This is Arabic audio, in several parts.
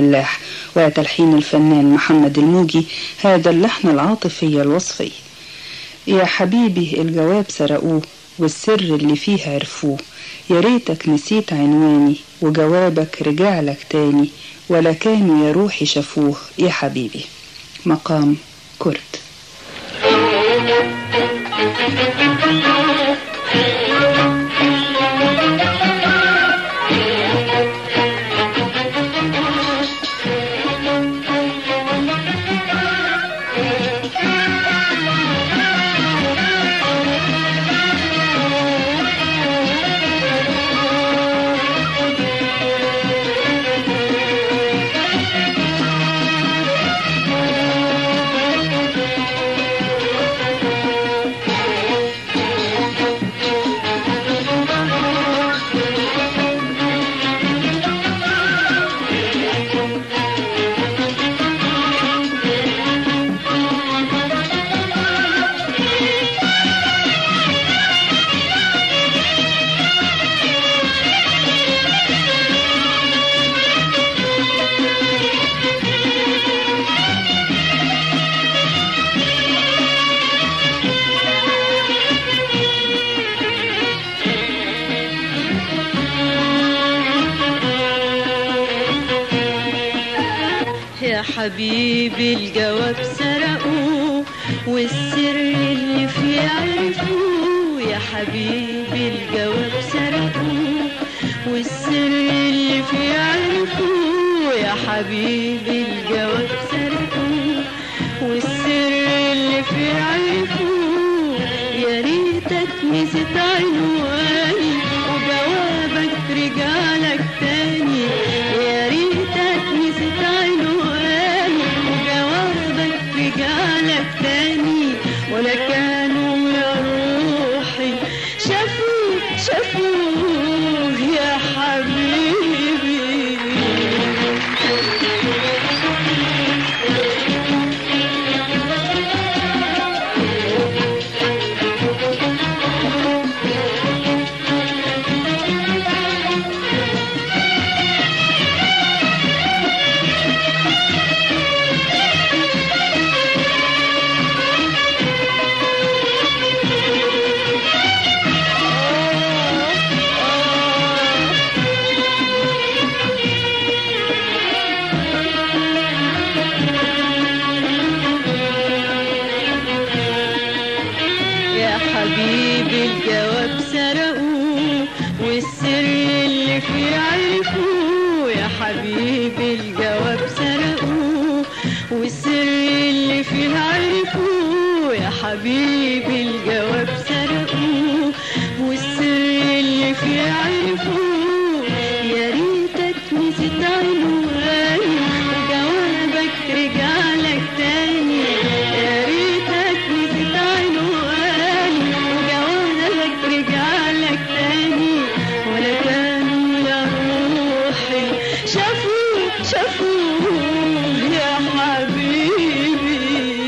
الملاح، وتلحين الفنان محمد الموجي هذا اللحن العاطفي الوصفي. يا حبيبي الجواب سرقوه والسر اللي فيه عرفوه، يا ريتك نسيت عنواني وجوابك رجعلك تاني، ولا كانوا يا روحي شافوه يا حبيبي. مقام كرد. حبيبي الجواب سرقوه والسر اللي فيه عرفوه، يا حبيبي الجواب سرقوه والسر اللي فيه عرفوه، يا حبيبي الجواب سرقوه والسر اللي فيه عرفوه، يا ريتك نسيت عنواني وجوابك رجعلك تاني، يا ريتك نسيت عنواني وجوابك رجعلك تاني، ولا كانوا يا روحي شافوه يا حبيبي. حبيبي الجواب سرقوه والسر اللي فيه عرفوه، يا حبيبي الجواب سرقوه والسر اللي فيه عرفوه، يا حبيبي الجواب سرقوه والسر اللي فيه عرفوه، يا ريتك نسيت عنواني وجوابك رجعلك تاني، يا ريتك نسيت عنواني وجوابك رجعلك تاني، ولا كانوا يا روحي شافوه يا حبيبي.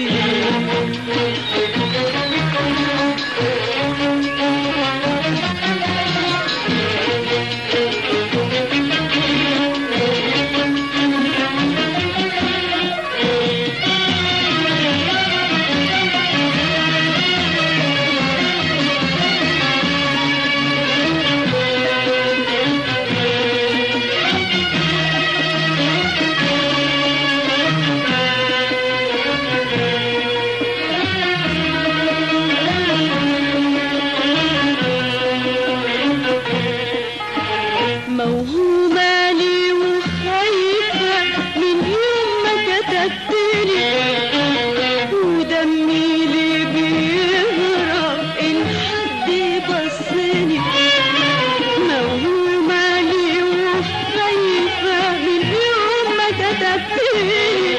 موهومة لي وخايفة من يوم ما كتبتلي، ودمي لي بيهرب إن حد يبصني، موهومة لي وخايفة من يوم ما كتبتلي،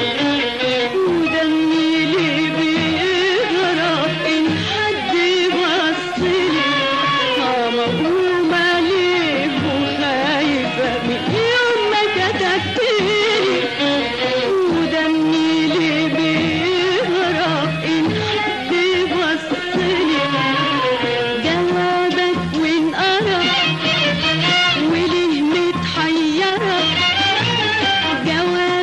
ودمي لي بيهرب إن حد يبصني، موهومة لي وخايفة من يوم ما كتبتلي، ودمي لي بيهرب إن حد يبصلي، جوابك وانقرب وليه متحيرة، جوابك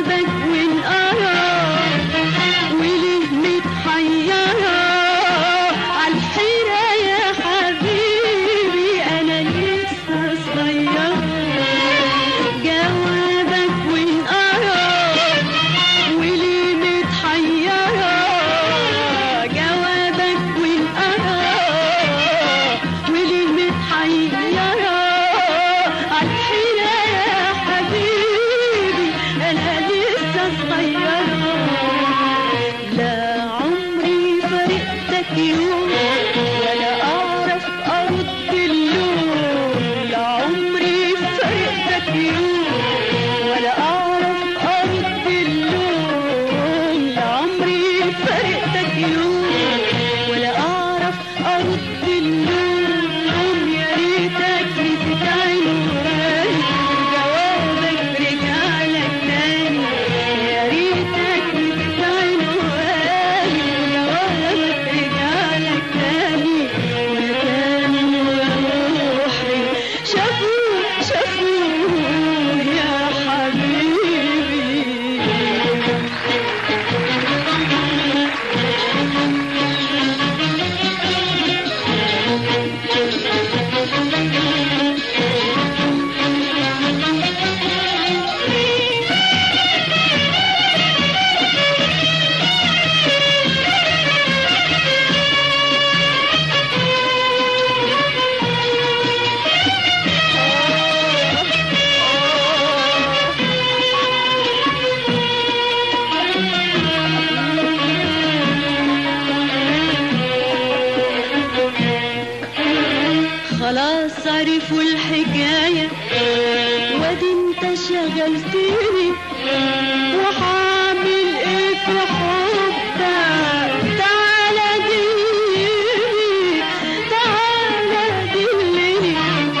شغلتني وحعمل ايه في حبك تعالى دلني تعالى دلني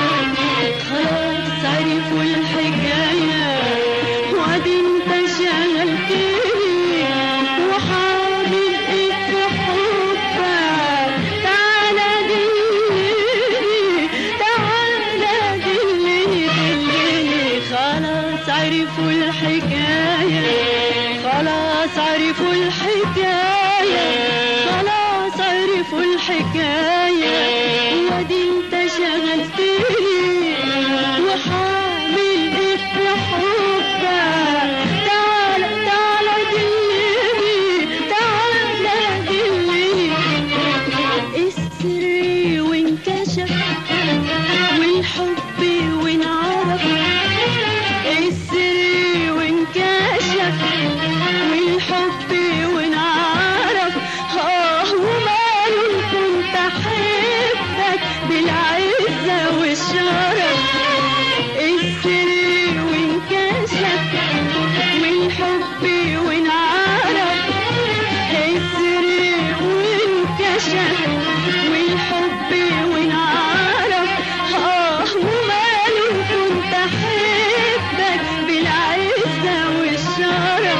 خلاص عرفوا الحكاية وادي انت شغلتني وحعمل ايه في حبك تعالى دلني تعالى دلني خلاص عرفوا الحكاية خلاص عرفوا الحكاية خلاص عرفوا الحكاية وادي انت شغلتني وحامل ايه في حبك تعالى تعالى دلني تعالى دلني السر وانكشف والحب وانعرف السر وانكشف والحب وانعرف وماله كنت احبك بالعزة والشرف السر وانكشف والحب وانعرف السر وانكشف والحب وانعرف وماله كنت احبك بالعزة والشرف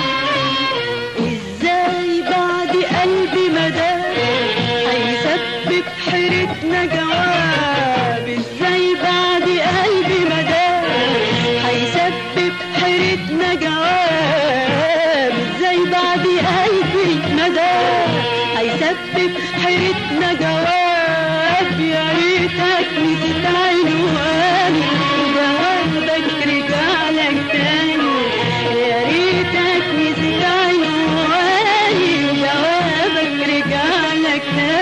ازاي بعد قلبي مدى هيسبب حيرتنا جواب ازاي بعد قلبي مدى هيسبب حيرتنا جواب ازاي بعد قلبي مدى هيسبب حيرتنا جواب يا ريتك نسيت عنواني وجوابك رجعلك تاني يا ريتك نسيت عنواني وجوابك رجعلك تاني